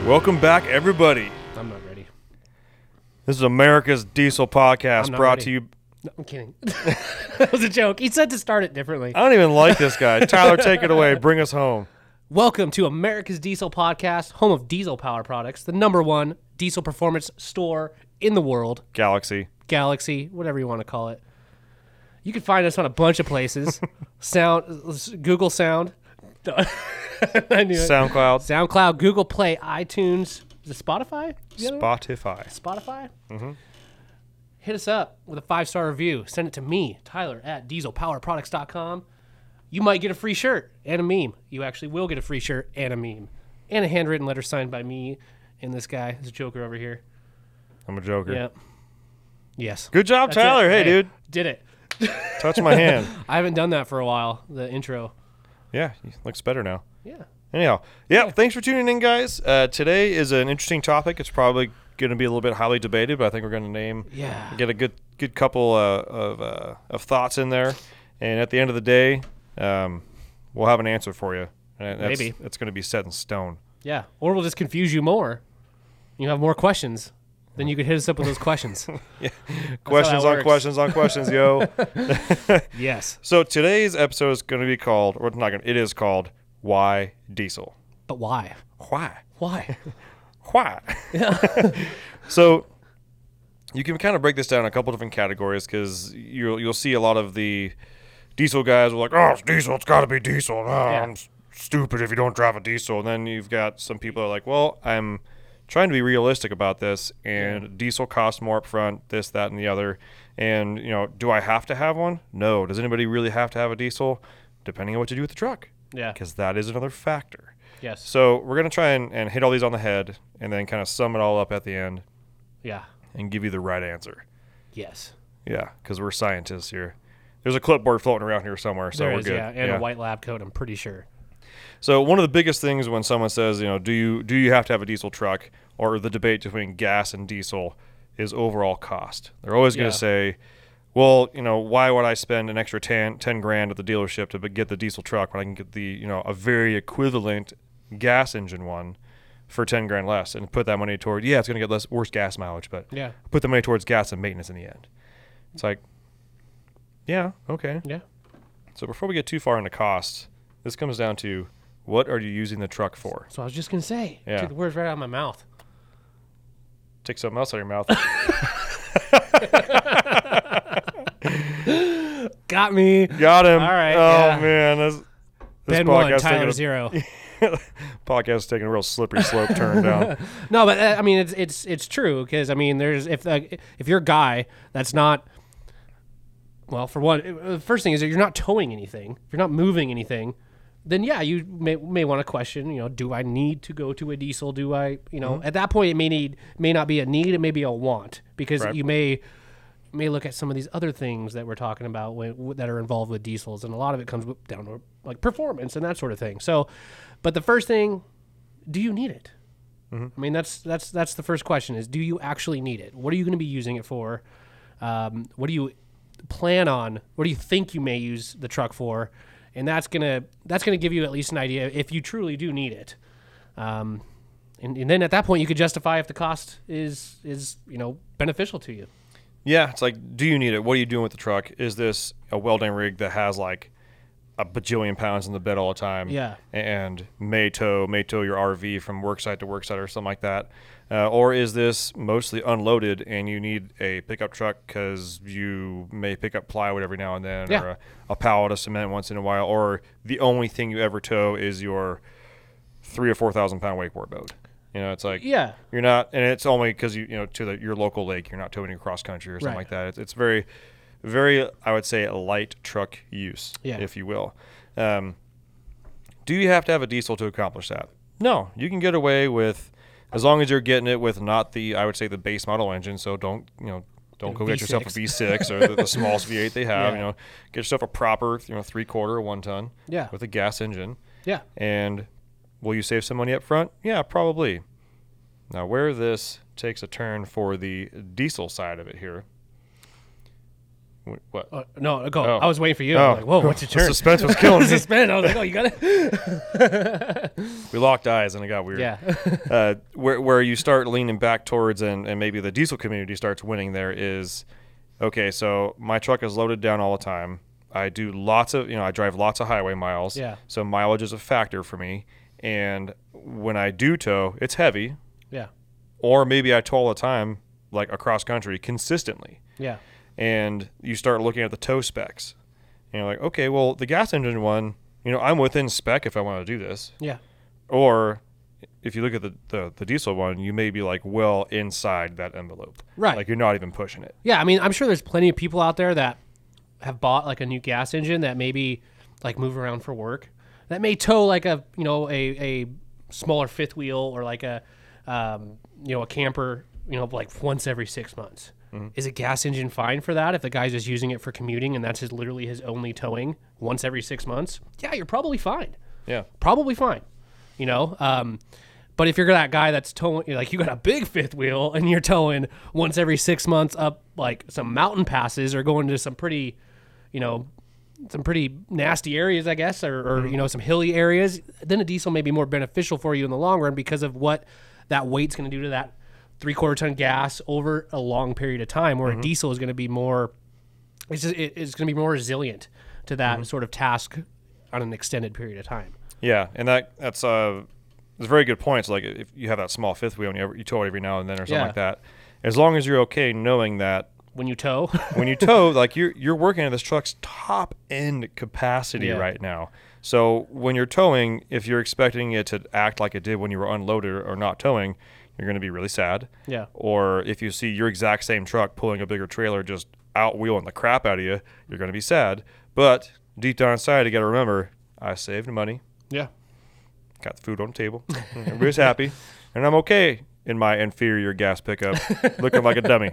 Welcome back, everybody. I'm not ready. This is America's Diesel Podcast, brought ready. to you. No, I'm kidding. That was a joke. He said to start it differently. I don't even like this guy. Tyler, take it away. Bring us home. Welcome to America's Diesel Podcast, home of diesel power products, the #1 diesel performance store in the world. Galaxy. Galaxy, whatever you want to call it. You can find us on a bunch of places. Google Sound. I knew it. SoundCloud. SoundCloud, Google Play, iTunes. Is it Spotify? Spotify. Mm-hmm. Hit us up with a 5-star review. Send it to me, Tyler, at dieselpowerproducts.com. You might get a free shirt and a meme. You actually will get a free shirt and a meme. And a handwritten letter signed by me and this guy, this Joker over here. I'm a joker. Yep. Yes. Good job, That's Tyler. it. Hey, dude. Did it. Touch my hand. I haven't done that for a while, the intro. Yeah, he looks better now. Yeah. Anyhow, thanks for tuning in, guys. Today is an interesting topic. It's probably going to be a little bit highly debated, but I think we're going to get a good couple of thoughts in there. And at the end of the day, we'll have an answer for you. And Maybe. It's going to be set in stone. Yeah. Or we'll just confuse you more. You have more questions. Then you could hit us up with those questions. Questions on questions on questions, yo. Yes. So today's episode is going to be called, or it is called, Why Diesel? But why? Why? Why? Why? So you can kind of break this down in a couple different categories because you'll see a lot of the diesel guys are like, oh, it's diesel, it's got to be diesel. I'm stupid if you don't drive a diesel. And then you've got some people that are like, well, I'm trying to be realistic about this, and diesel costs more up front, this, that, and the other. And, do I have to have one? No. Does anybody really have to have a diesel? Depending on what you do with the truck. Yeah. Because that is another factor. Yes. So we're going to try and hit all these on the head and then kind of sum it all up at the end. Yeah. And give you the right answer. Yes. Yeah, because we're scientists here. There's a clipboard floating around here somewhere, so There we're is, good. yeah, and a white lab coat, I'm pretty sure. So one of the biggest things when someone says, do you have to have a diesel truck, or the debate between gas and diesel, is overall cost. They're always going to say, well, why would I spend an extra 10 grand at the dealership to get the diesel truck when I can get the, a very equivalent gas engine one for 10 grand less, and put that money toward, it's going to get worse gas mileage, but put the money towards gas and maintenance in the end. It's like, yeah, okay. Yeah. So before we get too far into costs, this comes down to, what are you using the truck for? So I was just going to say. Yeah. Took the words right out of my mouth. Take something else out of your mouth. Got me. Got him. All right. Oh, man. This Ben podcast 1, Tyler 0. Podcast is taking a real slippery slope turn down. No, but I mean, it's true, because there's if you're a guy that's not, well, for one, the first thing is that you're not towing anything, if you're not moving anything, then you may want to question, do I need to go to a diesel? Do I, at that point it may not be a need, it may be a want, because you may look at some of these other things that we're talking about that are involved with diesels, and a lot of it comes down to like performance and that sort of thing. So, but the first thing, do you need it? Mm-hmm. I mean, that's the first question: is, do you actually need it? What are you going to be using it for? What do you plan on? What do you think you may use the truck for? And that's gonna give you at least an idea if you truly do need it. And then at that point, you could justify if the cost is beneficial to you. Yeah, it's like, do you need it? What are you doing with the truck? Is this a welding rig that has like a bajillion pounds in the bed all the time? Yeah. And may tow your RV from worksite to worksite or something like that? Or is this mostly unloaded and you need a pickup truck because you may pick up plywood every now and then, or a pallet of cement once in a while, or the only thing you ever tow is your 3,000 or 4,000 pound wakeboard boat? It's like, you're not, and it's only because to your local lake, you're not towing across country or something like that. It's very, very, I would say, light truck use, if you will. Do you have to have a diesel to accomplish that? No, you can get away with, as long as you're getting it with not the, I would say, the base model engine. So don't go get yourself a V6 or the smallest V8 they have. Get yourself a proper 3/4 1 ton with a gas engine. Yeah. And will you save some money up front? Yeah, probably. Now, where this takes a turn for the diesel side of it here, What? No, go. Oh. I was waiting for you. Oh. I'm like, whoa, what's your The turn? suspense was killing me. Suspense. I was like, oh, you got it. We locked eyes and it got weird. Yeah. Where you start leaning back towards and maybe the diesel community starts winning there is, okay, so my truck is loaded down all the time. I do I drive lots of highway miles. Yeah. So mileage is a factor for me. And when I do tow, it's heavy. Yeah. Or maybe I tow all the time, like across country, consistently. Yeah. And you start looking at the tow specs. And you're like, okay, well, the gas engine one, I'm within spec if I want to do this. Yeah. Or if you look at the diesel one, you may be like well inside that envelope. Right. Like you're not even pushing it. Yeah. I mean, I'm sure there's plenty of people out there that have bought like a new gas engine that maybe like move around for work that may tow like a smaller fifth wheel or like a camper, like once every 6 months. Mm-hmm. Is a gas engine fine for that if the guy's just using it for commuting and that's literally his only towing once every 6 months? Yeah, you're probably fine. Yeah. Probably fine. But if you're that guy that's towing, like you got a big fifth wheel and you're towing once every 6 months up like some mountain passes or going to some pretty, some pretty nasty areas, I guess, or some hilly areas, then a diesel may be more beneficial for you in the long run because of what that weight's going to do to that 3/4 ton gas over a long period of time, where a diesel is going to be more, it's going to be more resilient to that sort of task on an extended period of time. Yeah, and that's a very good point. So like if you have that small fifth wheel and you tow it every now and then or something like that, as long as you're okay knowing that when you tow, like you're working at this truck's top end capacity right now. So when you're towing, if you're expecting it to act like it did when you were unloaded or not towing, you're going to be really sad. Yeah. Or if you see your exact same truck pulling a bigger trailer just outwheeling the crap out of you, you're going to be sad. But deep down inside, you got to remember, I saved money. Yeah. Got the food on the table. Everybody's happy. And I'm okay in my inferior gas pickup looking like a dummy.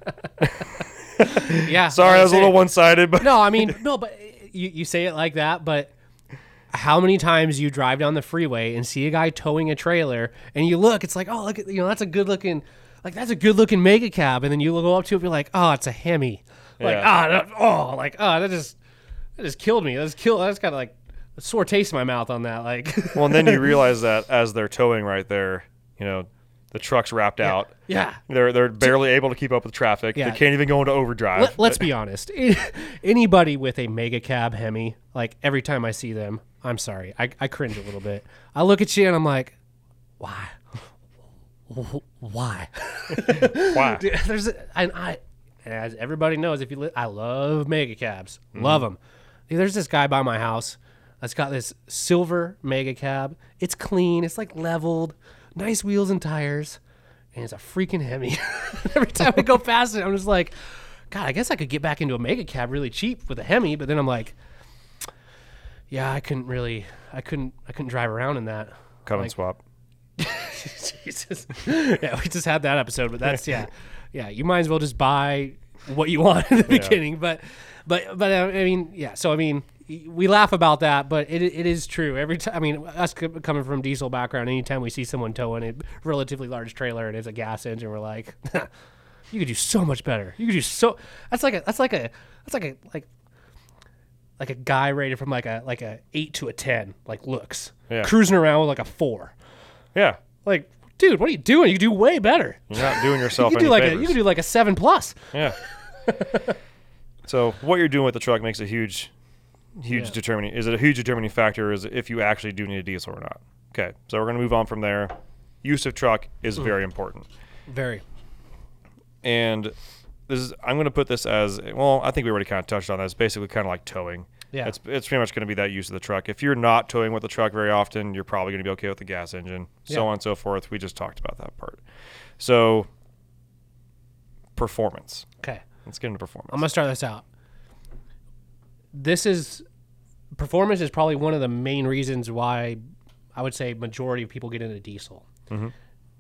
Yeah. Sorry, I was a little one-sided. But no, I mean, but you say it like that, but how many times you drive down the freeway and see a guy towing a trailer and you look, it's like, oh, look at, that's a good looking mega cab. And then you go up to it and be like, oh, it's a Hemi. Like, that just killed me. That's got like a sore taste in my mouth on that. Like, well, and then you realize that as they're towing right there, the truck's wrapped out. Yeah. They're barely able to keep up with traffic. Yeah. They can't even go into overdrive. Let's be honest. Anybody with a mega cab Hemi, like every time I see them, I'm sorry, I cringe a little bit. I look at you and I'm like, why? Why? Why? Dude, as everybody knows, I love mega cabs. Love them. There's this guy by my house that's got this silver mega cab. It's clean. It's like leveled. Nice wheels and tires, and it's a freaking Hemi. Every time I go past it, I'm just like, God, I guess I could get back into a mega cab really cheap with a Hemi, but then I'm like, yeah, I couldn't drive around in that. Come and swap. Jesus. Yeah, we just had that episode, but that's yeah. You might as well just buy what you want in the beginning, but I mean, yeah. So I mean, we laugh about that, but it is true. Every time, I mean, us coming from diesel background, anytime we see someone towing a relatively large trailer and it's a gas engine, we're like, you could do so much better. You could do so. That's like a guy rated from like a 8 to a 10, like looks cruising around with like a 4. Yeah. Like, dude, what are you doing? You could do way better. You're not doing yourself you any favors. You could do like a 7+. Yeah. So what you're doing with the truck makes a huge determining. Is it a huge determining factor? Is if you actually do need a diesel or not? Okay, so we're going to move on from there. Use of truck is very important. Very. And I'm going to put this as, well, I think we already kind of touched on this. Basically, kind of like towing. Yeah. It's pretty much going to be that use of the truck. If you're not towing with the truck very often, you're probably going to be okay with the gas engine, so on and so forth. We just talked about that part. So, performance. Okay. Let's get into performance. I'm going to start this out. Performance is probably one of the main reasons why I would say majority of people get into diesel. Mm-hmm.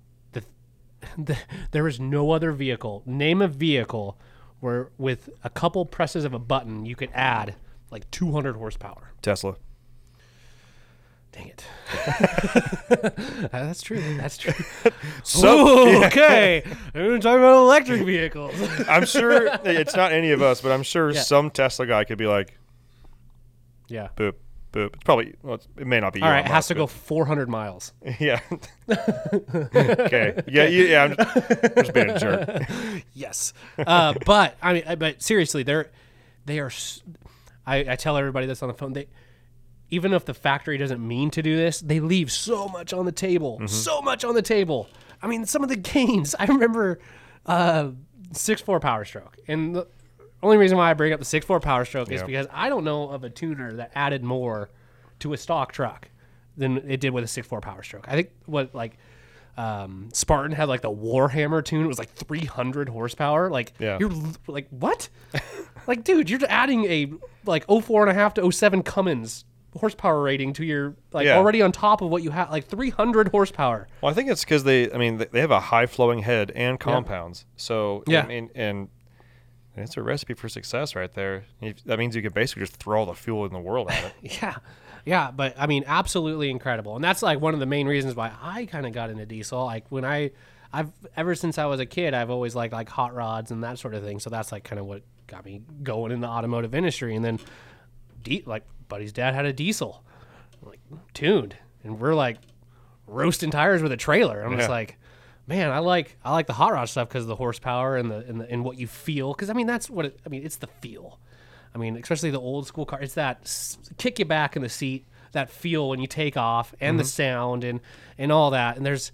There is no other vehicle. Name a vehicle where with a couple presses of a button you could add like 200 horsepower. Tesla. Dang it. That's true. That's true. So, Ooh, okay. We're talking about electric vehicles. I'm sure it's not any of us, but I'm sure some Tesla guy could be like, Yeah. boop, boop. It's probably, well, it may not be. All right. Elon It has Musk, to go 400 miles. but- Yeah. Okay. Yeah. I'm just being a jerk. Yes. But I mean, but seriously, they are. I tell everybody this on the phone. Even if the factory doesn't mean to do this, they leave so much on the table. So much on the table. I mean, some of the gains. I remember 6.4 Power Stroke, and the only reason why I bring up the 6.4 Power Stroke is because I don't know of a tuner that added more to a stock truck than it did with a 6.4 Power Stroke. I think Spartan had like the Warhammer tune. It was like 300 horsepower. Like, you're like, what? Like, dude, you're adding a like 04.5 to 07 Cummins horsepower rating to your already on top of what you have, like 300 horsepower. Well, I think it's because they have a high flowing head and compounds. So, I mean, and it's a recipe for success right there. That means you can basically just throw all the fuel in the world at it. Yeah, but I mean, absolutely incredible. And that's like one of the main reasons why I kind of got into diesel. Like when I've ever since I was a kid, I've always liked like hot rods and that sort of thing. So that's like kind of what got me going in the automotive industry. And then like buddy's dad had a diesel, like tuned, and we're like roasting tires with a trailer. I'm just like, man, I like the hot rod stuff because of the horsepower and what you feel. Because I mean, that's what it's the feel. I mean, especially the old school car. It's that kick you back in the seat, that feel when you take off, and the sound and all that. And there's,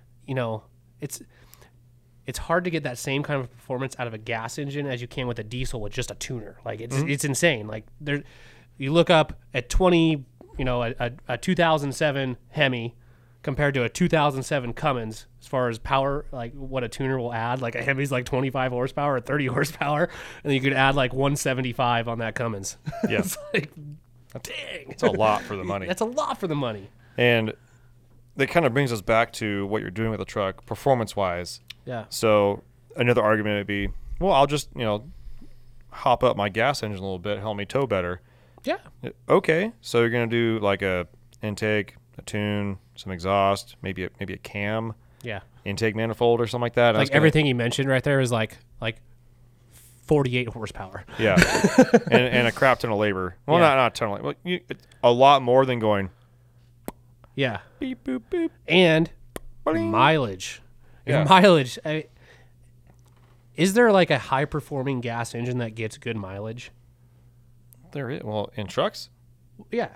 it's hard to get that same kind of performance out of a gas engine as you can with a diesel with just a tuner. Like it's insane. Like you look up at 20, a 2007 Hemi compared to a 2007 Cummins as far as power, like what a tuner will add. Like a Hemi's like 25 horsepower or 30 horsepower, and then you could add like 175 on that Cummins. Yeah. It's like, dang. It's a lot for the money. That's a lot for the money. And that kind of brings us back to what you're doing with the truck, performance-wise. Yeah. So another argument would be, well, I'll just, hop up my gas engine a little bit, help me tow better. Yeah. Okay, so you're going to do like a intake, a tune, some exhaust, maybe a cam, intake manifold or something like that. Like everything you mentioned right there is like 48 horsepower. Yeah, and a crap ton of labor. Well, not a ton of labor. Well, a lot more than going. Yeah. Beep boop boop. And Bling. mileage. Yeah. Mileage. Is there like a high performing gas engine that gets good mileage? There is. Well, in trucks. Yeah,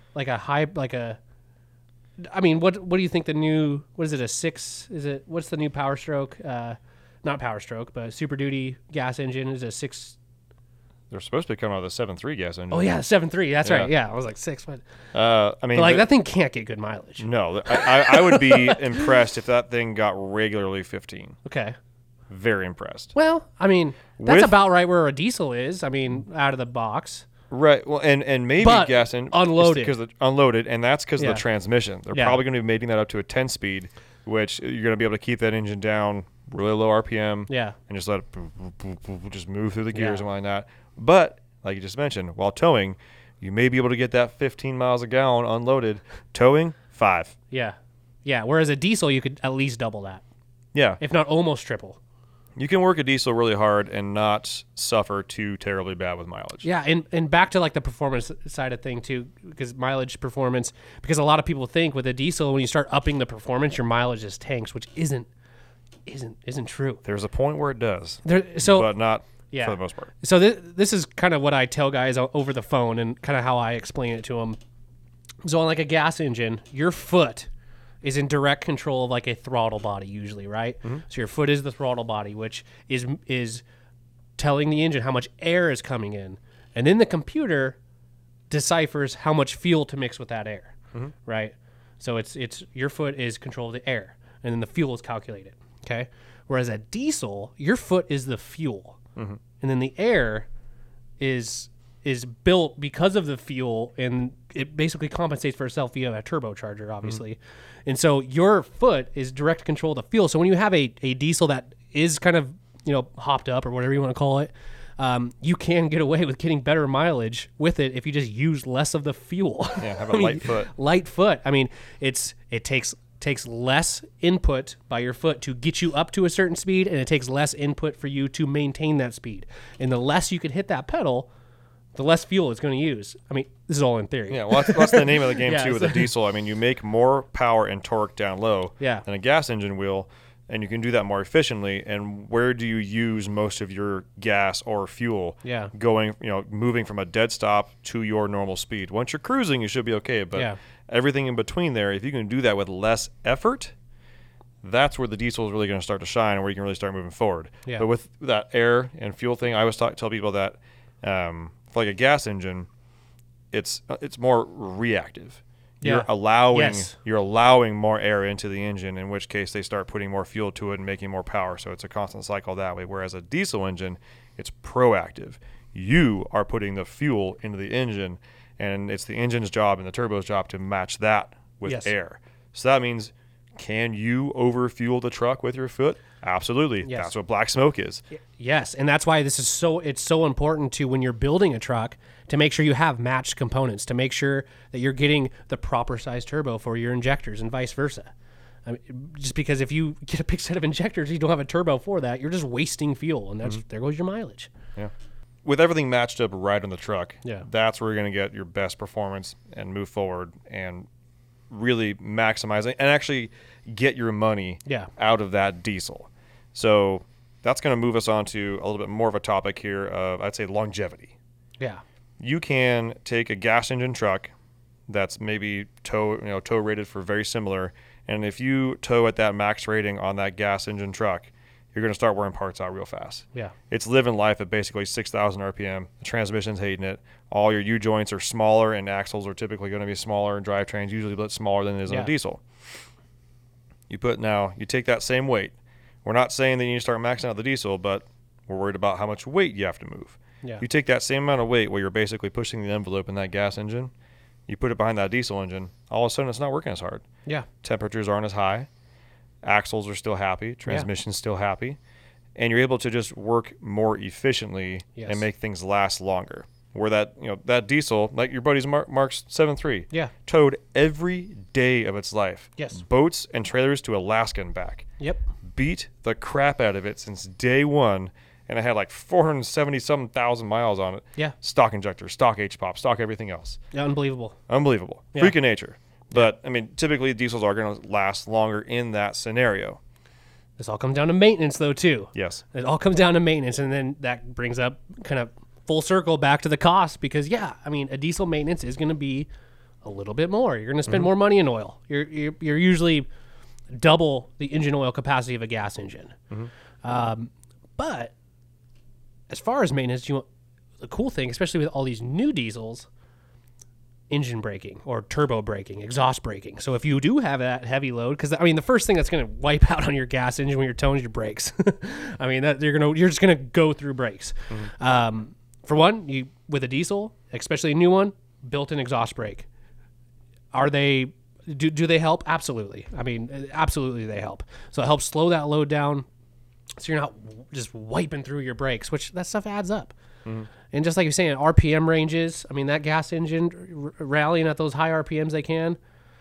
I mean, what do you think the new? What is it? What's the new Power Stroke? Not Power Stroke, but Super Duty gas engine is a 6. They're supposed to be coming out with a 7.3 gas engine. Oh yeah, 7.3. That's right. Yeah, I was like 6. But I mean, but that thing can't get good mileage. No, I would be impressed if that thing got regularly 15. Okay. Very impressed. Well, I mean, that's about right where a diesel is. I mean, out of the box. Right. Well, and maybe but gas engine unloaded because unloaded, and that's because of the transmission. They're probably going to be making that up to a 10-speed, which you're going to be able to keep that engine down really low RPM. Yeah. And just let it just move through the gears and whatnot. But like you just mentioned, while towing, you may be able to get that 15 miles a gallon unloaded. Towing 5. Yeah. Yeah. Whereas a diesel, you could at least double that. Yeah. If not almost triple. You can work a diesel really hard and not suffer too terribly bad with mileage. Yeah, and back to like the performance side of thing too, because mileage performance, because a lot of people think with a diesel when you start upping the performance, your mileage just tanks, which isn't true. There's a point where it does, but not for the most part. So this is kind of what I tell guys over the phone and kind of how I explain it to them. So on like a gas engine, your foot is in direct control of like a throttle body usually, right? Mm-hmm. So your foot is the throttle body, which is telling the engine how much air is coming in. And then the computer deciphers how much fuel to mix with that air, right? So it's your foot is control of the air, and then the fuel is calculated, okay? Whereas a diesel, your foot is the fuel, and then the air is built because of the fuel, and it basically compensates for itself via a turbocharger, obviously. And so your foot is direct control of the fuel. So when you have a diesel that is kind of, hopped up or whatever you want to call it, you can get away with getting better mileage with it if you just use less of the fuel. Yeah, have a light foot. Light foot. I mean, it takes less input by your foot to get you up to a certain speed, and it takes less input for you to maintain that speed. And the less you can hit that pedal, the less fuel it's going to use. I mean, this is all in theory. Yeah, well, that's the name of the game, Yeah, too, with a diesel. I mean, you make more power and torque down low Yeah. than a gas engine will, and you can do that more efficiently. And where do you use most of your gas or fuel? Yeah. Going, moving from a dead stop to your normal speed. Once you're cruising, you should be okay. But Yeah. everything in between there, if you can do that with less effort, that's where the diesel is really going to start to shine, and where you can really start moving forward. Yeah. But with that air and fuel thing, I always tell people that for like a gas engine, it's more reactive. Yeah. You're allowing more air into the engine, in which case they start putting more fuel to it and making more power. So it's a constant cycle that way. Whereas a diesel engine, it's proactive. You are putting the fuel into the engine, and it's the engine's job and the turbo's job to match that with Yes. air. So that means, can you overfuel the truck with your foot? Absolutely. Yes. That's what black smoke is. Yes, and that's why it's so important to, when you're building a truck, to make sure you have matched components, to make sure that you're getting the proper size turbo for your injectors and vice versa. I mean, just because if you get a big set of injectors, you don't have a turbo for that, you're just wasting fuel, and there goes your mileage. Yeah. With everything matched up right on the truck, Yeah. that's where you're going to get your best performance and move forward and really maximize it and actually get your money Yeah. out of that diesel. So that's going to move us on to a little bit more of a topic here of, I'd say, longevity. Yeah. You can take a gas engine truck that's maybe tow rated for very similar, and if you tow at that max rating on that gas engine truck, you're going to start wearing parts out real fast. Yeah. It's living life at basically 6,000 RPM. The transmission's hating it. All your U-joints are smaller, and axles are typically going to be smaller, and drivetrain's usually a bit smaller than it is on Yeah. a diesel. You take that same weight. We're not saying that you need to start maxing out the diesel, but we're worried about how much weight you have to move. Yeah. You take that same amount of weight where you're basically pushing the envelope in that gas engine, you put it behind that diesel engine, all of a sudden it's not working as hard. Yeah. Temperatures aren't as high. Axles are still happy. Transmission's still happy. And you're able to just work more efficiently Yes. and make things last longer. Where that diesel, like your buddy's Mark's 7.3, Yeah. towed every day of its life. Yes. Boats and trailers to Alaska and back. Yep. Beat the crap out of it since day one, and it had like 470-something thousand miles on it. Yeah. Stock injector, stock H-pop, stock everything else. Yeah, unbelievable. Unbelievable. Yeah. Freak of nature. But, I mean, typically diesels are going to last longer in that scenario. This all comes down to maintenance, though, too. Yes. It all comes down to maintenance, and then that brings up kind of full circle back to the cost, because, yeah, I mean, a diesel maintenance is going to be a little bit more. You're going to spend more money in oil. You're usually double the engine oil capacity of a gas engine. But as far as maintenance, the cool thing, especially with all these new diesels, engine braking or turbo braking, exhaust braking. So if you do have that heavy load, because I mean, the first thing that's going to wipe out on your gas engine when you're towing is your brakes. I mean, you're just going to go through brakes. For one, with a diesel, especially a new one, built-in exhaust brake. Are they? Do they help? Absolutely. I mean, absolutely they help. So it helps slow that load down, so you're not just wiping through your brakes, which that stuff adds up. And just like you're saying, RPM ranges, I mean, that gas engine rallying at those high RPMs they can,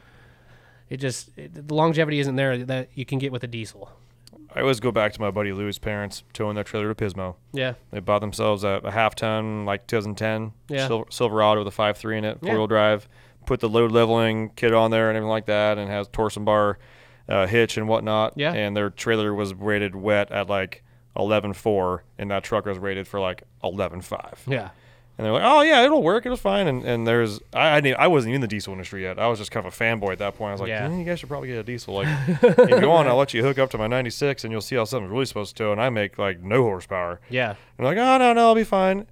the longevity isn't there that you can get with a diesel. I always go back to my buddy Lou's parents towing their trailer to Pismo. Yeah. They bought themselves a half-ton, like 2010 Yeah. Silverado with a 5.3 in it, Yeah. four-wheel drive, put the load leveling kit on there and everything like that, and has torsion bar hitch and whatnot. Yeah. And their trailer was rated wet at like 11.4, and that truck was rated for like 11.5. Yeah. And they're like, oh, yeah, it'll work. It was fine. And there's – I wasn't in the diesel industry yet. I was just kind of a fanboy at that point. I was like, Yeah. you guys should probably get a diesel. Like, if you want, I'll let you hook up to my 96, and you'll see how something's really supposed to tow. And I make, like, no horsepower. Yeah. And they're like, oh, no, I'll be fine.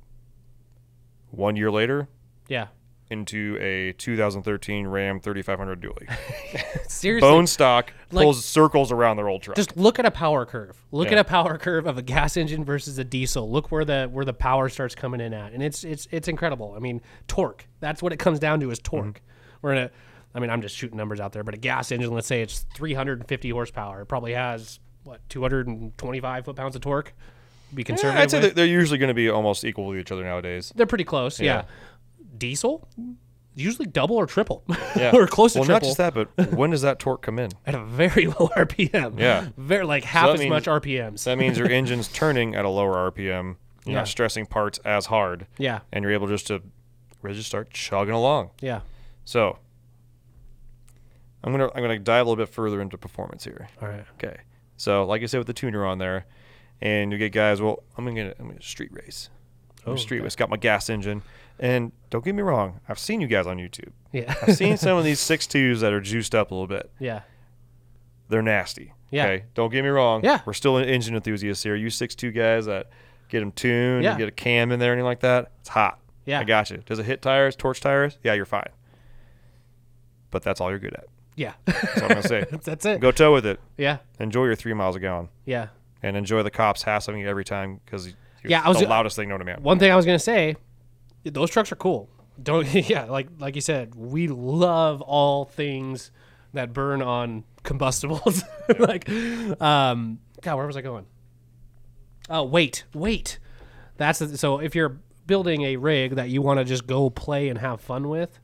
1 year later, Yeah. into a 2013 Ram 3500 dually. Seriously. Bone stock, Like- pulls circles around their old truck. Just look at a power curve. Look Yeah. at a power curve of a gas engine versus a diesel. Look where the power starts coming in at, and it's incredible. I mean, torque. That's what it comes down to is torque. I'm just shooting numbers out there, but a gas engine, let's say it's 350 horsepower. It probably has 225 foot-pounds of torque. be Yeah, conservative I'd say with. they're usually going to be almost equal to each other nowadays. They're pretty close. Yeah. Diesel, usually double or triple, Yeah. or close to Well, triple. not just that, but when does that torque come in? At a very low RPM. Yeah. Very like half that as means- much RPMs. That means your engine's turning at a lower RPM. You're Yeah. not stressing parts as hard, Yeah. and you're able just to really just start chugging along. Yeah. So I'm gonna dive a little bit further into performance here. All right. Okay. So like I said with the tuner on there, and you get guys. Well, I'm gonna street race. Oh, Street okay. race. Got my gas engine, and don't get me wrong. I've seen you guys on YouTube. Yeah. I've seen some of these 6.2s that are juiced up a little bit. Yeah. They're nasty. Yeah. Okay. Don't get me wrong. Yeah. We're still engine enthusiasts here. You 6.2 guys that get them tuned, Yeah. and get a cam in there, anything like that. It's hot. Yeah. I got you. Does it hit tires, torch tires? Yeah, you're fine. But that's all you're good at. Yeah. That's all I'm gonna say. That's it. Go tow with it. Yeah. Enjoy your 3 miles a gallon, Yeah. and enjoy the cops hassling you every time because you're Yeah, I was- the loudest thing known to man. One thing I was gonna say, those trucks are cool. Don't yeah, like you said, we love all things that burn on combustibles. Like, God, where was I going? Oh, weight. So if you're building a rig that you want to just go play and have fun with,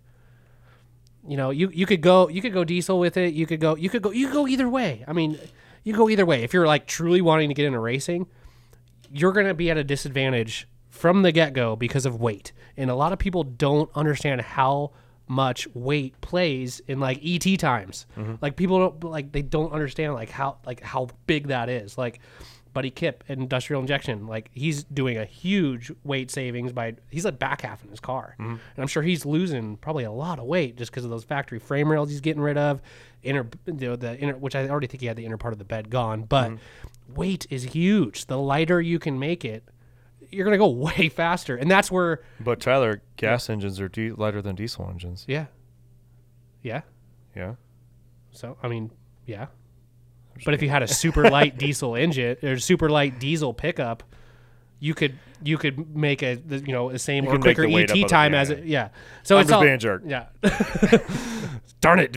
you could go diesel with it. You could go either way. I mean, you go either way. If you're like truly wanting to get into racing, you're going to be at a disadvantage from the get-go because of weight. And a lot of people don't understand how much weight plays in like ET times. Like people they don't understand how big that is. Like Buddy Kipp at Industrial Injection, like he's doing a huge weight savings he's like back half in his car. And I'm sure he's losing probably a lot of weight just because of those factory frame rails he's getting rid of, the inner, which I already think he had the inner part of the bed gone, but weight is huge. The lighter you can make it, you're going to go way faster. And that's where, But Tyler, gas engines are lighter than diesel engines. yeah. Yeah. So, I mean, yeah. But if you had a super light diesel engine or super light diesel pickup, you could make the same You or can make quicker the weight ET up of it, time yeah. as it. Yeah. So I'm it's just all being a jerk. Yeah. Darn it.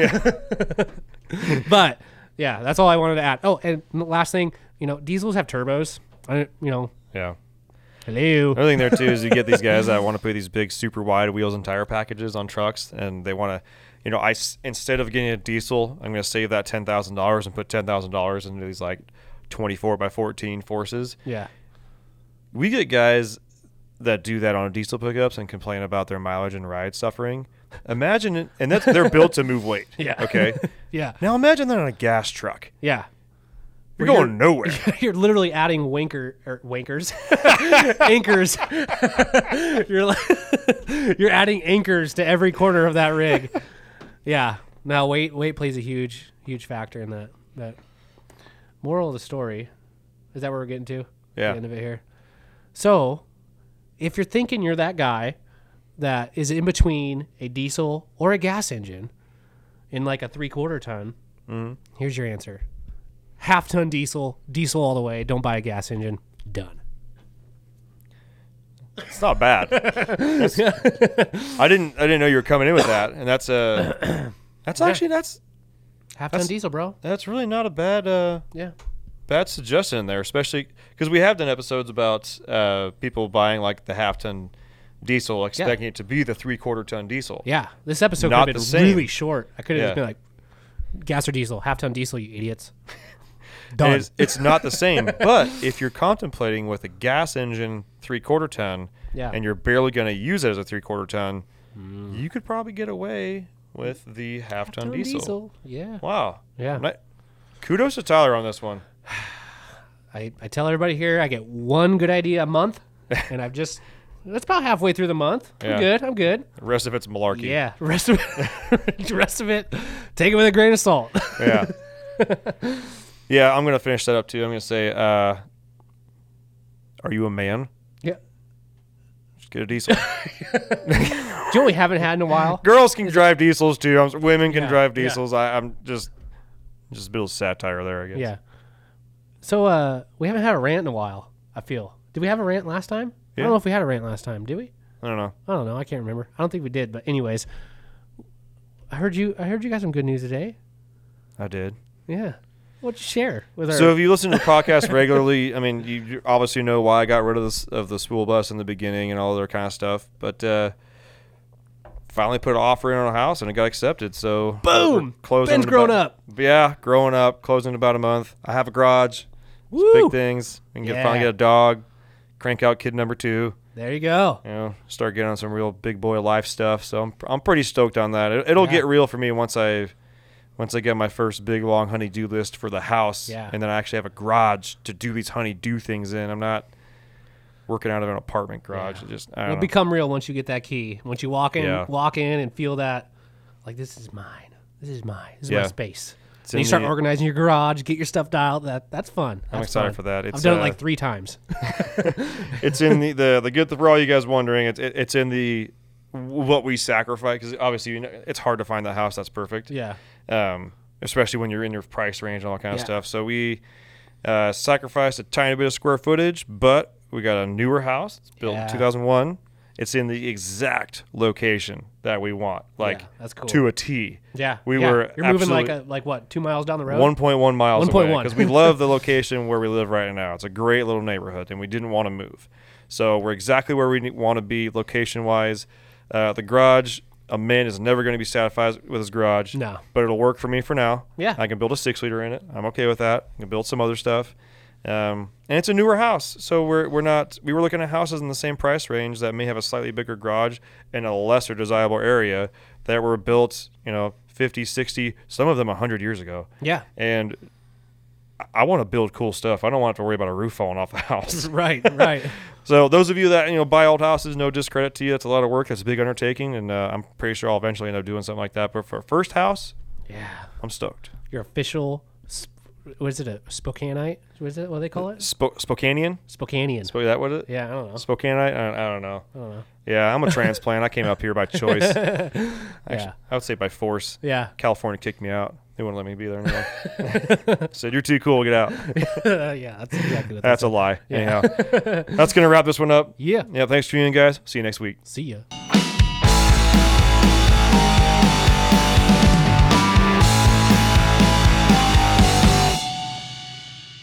But yeah, that's all I wanted to add. Oh, and the last thing, diesels have turbos. Yeah. Hello. Another thing there too is you get these guys that want to put these big, super wide wheels and tire packages on trucks, and they want to, instead of getting a diesel, I'm going to save that $10,000 and put $10,000 into these like 24 by 14 forces. Yeah. We get guys that do that on diesel pickups and complain about their mileage and ride suffering. Imagine it, and they're built to move weight. Yeah. Okay. Yeah. Now imagine that on a gas truck. Yeah. You're going nowhere. You're literally adding wankers, anchors. You're adding anchors to every corner of that rig. Yeah. Now weight plays a huge factor in that. But moral of the story, is that what we're getting to? Yeah. The end of it here. So, if you're thinking you're that guy that is in between a diesel or a gas engine in like a 3/4 ton, here's your answer. Half-ton diesel all the way. Don't buy a gas engine. Done. It's not bad. I didn't know you were coming in with that, and that's Half-ton diesel, bro. that's really not a bad Yeah. bad suggestion in there, especially because we have done episodes about people buying like the half-ton diesel, expecting it to be the 3/4 ton diesel. Yeah. This episode could Not have the been same. really short. I could have Yeah. just been like, gas or diesel, half-ton diesel, you idiots. And Done. it's not the same. But if you're contemplating with a gas engine 3/4 ton, Yeah. and you're barely going to use it as a 3/4 ton, you could probably get away with the half-ton diesel. Yeah. Wow. Yeah. Kudos to Tyler on this one. I tell everybody here I get one good idea a month, and that's about halfway through the month. Yeah. I'm good. The rest of it's malarkey. Yeah. Rest of it, take it with a grain of salt. Yeah. Yeah, I'm going to finish that up too. I'm going to say, are you a man? Yeah. Just get a diesel. Do you know what we haven't had in a while? Girls can drive diesels too. Women can Yeah, drive yeah. diesels. I'm just a bit of satire there, I guess. Yeah. So we haven't had a rant in a while, I feel. Did we have a rant last time? I Yeah. don't know if we had a rant last time. Did we? I don't know. I don't know. I can't remember. I don't think we did. But anyways, I heard you got some good news today. I did. Yeah. What'd you share with her? So if you listen to the podcast regularly, I mean, you obviously know why I got rid of the school bus in the beginning and all other kind of stuff. But finally put an offer in on a house and it got accepted. So boom, closing. Ben's grown up. Yeah, growing up, closing in about a month. I have a garage. Woo! Big things. We can finally get a dog. Crank out kid number 2. There you go. You know, start getting on some real big boy life stuff. So I'm pretty stoked on that. It'll get real for me once I get my first big long honey-do list for the house, and then I actually have a garage to do these honey-do things in. I'm not working out of an apartment garage. Yeah. It just It'll become real once you get that key. Once you walk in and feel that, like, this is mine. This is mine. This is my space. And you start organizing your garage, get your stuff dialed. That's fun. I'm excited for that. I've done it like 3 times. It's in the good for all you guys wondering. It's in the what we sacrifice, because obviously it's hard to find the house that's perfect. Yeah. Especially when you're in your price range and all that kind of stuff. So we sacrificed a tiny bit of square footage, but we got a newer house. It's built in 2001. It's in the exact location that we want, that's cool. to a T. Yeah, You're moving like what, 2 miles down the road? 1.1 miles 1.1. away, because we love the location where we live right now. It's a great little neighborhood, and we didn't want to move. So we're exactly where we want to be location-wise. The garage, a man is never going to be satisfied with his garage. No. But it'll work for me for now. Yeah. I can build a 6-liter in it. I'm okay with that. I can build some other stuff. And it's a newer house, so we were looking at houses in the same price range that may have a slightly bigger garage in a lesser desirable area that were built, 50, 60, some of them 100 years ago. Yeah. And I want to build cool stuff. I don't want to have to worry about a roof falling off the house. Right. So those of you that buy old houses, no discredit to you. It's a lot of work. It's a big undertaking, and I'm pretty sure I'll eventually end up doing something like that. But for a first house, I'm stoked. Your official. What is it, a Spokaneite? What is it? What do they call it? Spokanean? Spokanean. Is that what it is? Yeah, I don't know. Spokaneite? I don't know. Yeah, I'm a transplant. I came up here by choice. Actually, I would say by force. Yeah. California kicked me out. They wouldn't let me be there anymore. Said, you're too cool. Get out. Yeah, that's exactly what that's a lie. Yeah. Anyhow, that's going to wrap this one up. Yeah. Yeah, thanks for tuning in, guys. See you next week. See ya.